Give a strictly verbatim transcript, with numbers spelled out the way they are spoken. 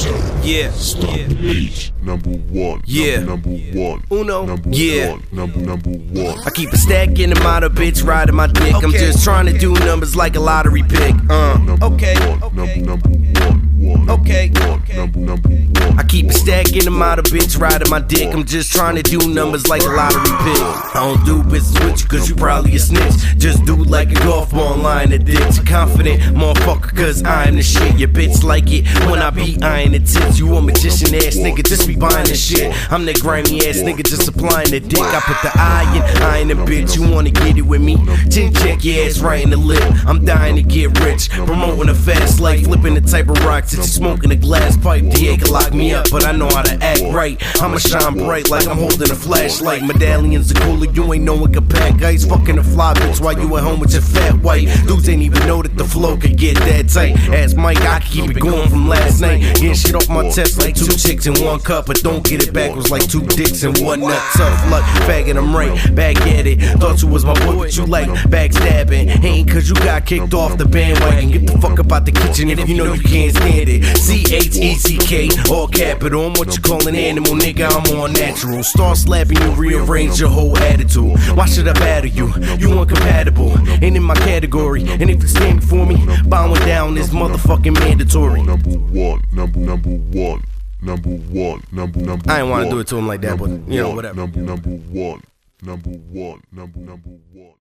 Yeah, Stop yeah. H, number one. Yeah. Number, number one. Uno. Number Yeah. one. Number number one. I keep a stack in the model, bitch, riding my dick. I'm Okay. just trying to do numbers like a lottery pick. Uh. Number Okay, one. okay. Number number one. One. Okay, Number one. okay. Number number one. I keep a stack in the model, bitch, riding my dick. I'm just trying to do numbers like a lottery pick. I don't do business with you, cause you probably a snitch. Just do like a golf ball line a dick. Confident, motherfucker, cause I am the shit. Your bitch like it when I be eyeing the tits. You a magician ass nigga, just be buying the shit. I'm the grimy ass nigga, just supplying the dick. I put the eye in, eye in the bitch. You wanna get it with me? Chin check your ass right in the lip. I'm dying to get rich, promoting a fast life, flipping the type of rocks that you smoking a glass pipe. D A can lock me up, but I know how to act right. I'ma shine bright like I'm holding a flashlight. Medallions are cooler, you ain't know what can pack ice. Fucking a fly bitch while you at home with your fat white. Dudes ain't even know that the flow could get that tight. Ask Mike, I can keep it going from last night. Getting shit off my chest like two chicks in one cup, but don't get it backwards like two dicks in one nut. Tough luck, faggot, I'm right back at it. Thought you was my boy, but you like backstabbing. Ain't cause you got kicked off the bandwagon. Get the fuck up out the kitchen if you know you can't stand it. C H E C K, all capital. I'm what you call an animal, nigga, I'm all natural. Start slapping you, rearrange your whole attitude. Why should I battle you? You incompatible, ain't in my category. And if you stand before me, bowing down is motherfucking mandatory. Number one. Number number one. Number one. Number number. I ain't wanna one. do it to him like that, but, Number you know, one. whatever. Number number one. Number one. Number number one.